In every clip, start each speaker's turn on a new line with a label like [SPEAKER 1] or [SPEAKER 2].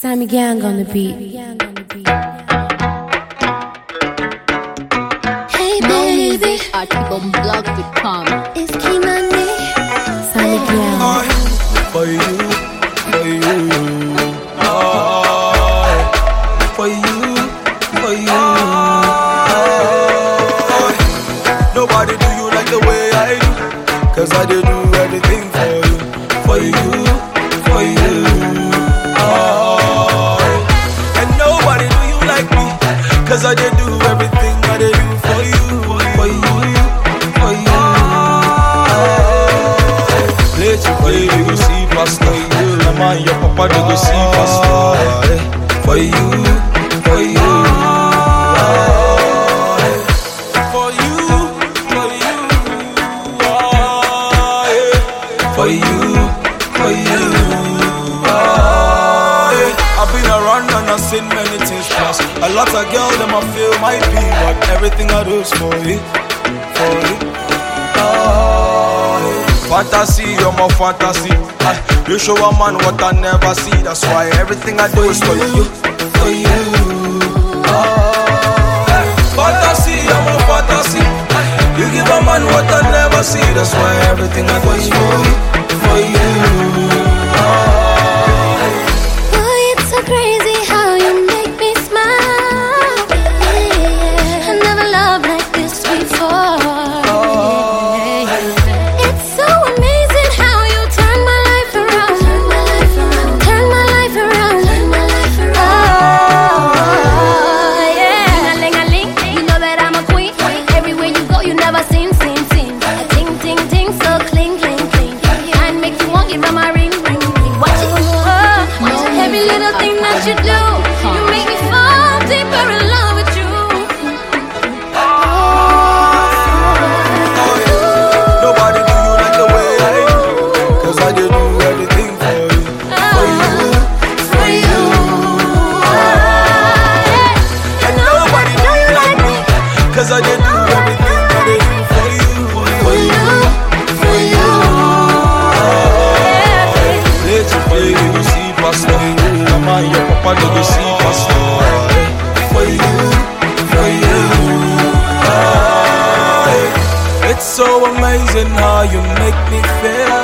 [SPEAKER 1] Sammy Gang on the beat.
[SPEAKER 2] Hey baby,
[SPEAKER 3] articleblog.com.
[SPEAKER 2] it's Kimani.
[SPEAKER 1] Sammy Gang.
[SPEAKER 4] For you, for you, for you, for you. Nobody do you like the way I do, 'cause I do everything for you, for you, for you. And nobody do you like me, 'cause I do everything I do for you, for you, for you. Let you play, you go see pastor. Your man, your papa, they go see pastor. For you, for you. For you, for you. For you, for you. I've been around and I've seen many things pass. A lot of girls them I feel might be, but everything I do is for you, for you. Fantasy, you're my fantasy. You show a man what I never see. That's why everything I do is for you, for you. Fantasy, you're my fantasy. You give a man what I never see. That's why everything I do is for you, for you.
[SPEAKER 2] Boy, it's so crazy how you make me smile. Yeah, I never loved like this before. It's so amazing how you turn my life around. Turn my life around. Oh, yeah. Ling-a-ling-a-ling, you know that I'm a queen. Everywhere you go, you never seem. Ting, ting, ting, so cling, cling, cling. And make you want give her my ring, ring, ring. Watch it, every little thing that you do, you make me fall deeper in love with you.
[SPEAKER 4] Nobody do you like the way I do, 'cause I do everything for you, for you, for you. And nobody do you like me, 'cause I do everything I do for you, for you, for you. Let you play, you go see pastor. Your man, your papa, they go see pastor. For you, for you. It's so amazing how you make me feel.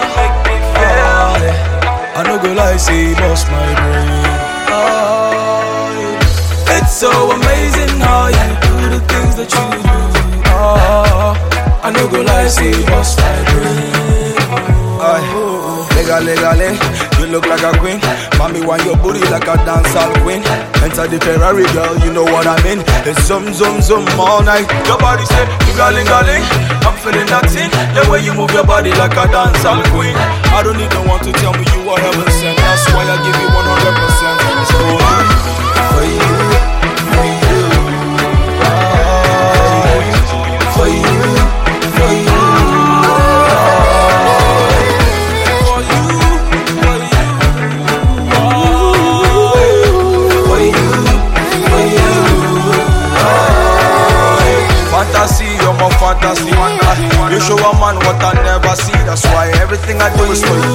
[SPEAKER 4] I no go lie, say you bust my brain. It's so amazing how you do the things that you do. I no go lie, say you bust my brain. Legally, you look like a queen. Mommy want your booty like a dancehall queen. Enter the Ferrari, girl, you know what I mean. It's zoom all night. Your body say, ling-a-ling-a-ling. I'm feeling that thing. The way you move your body like a dancehall queen. I don't need no one to tell me you are heaven sent. That's why I give you 100%. It's for you, for you, for you. For you, for you. Fantasy, you're my fantasy. You show a man what I never see. That's why everything I do is for you,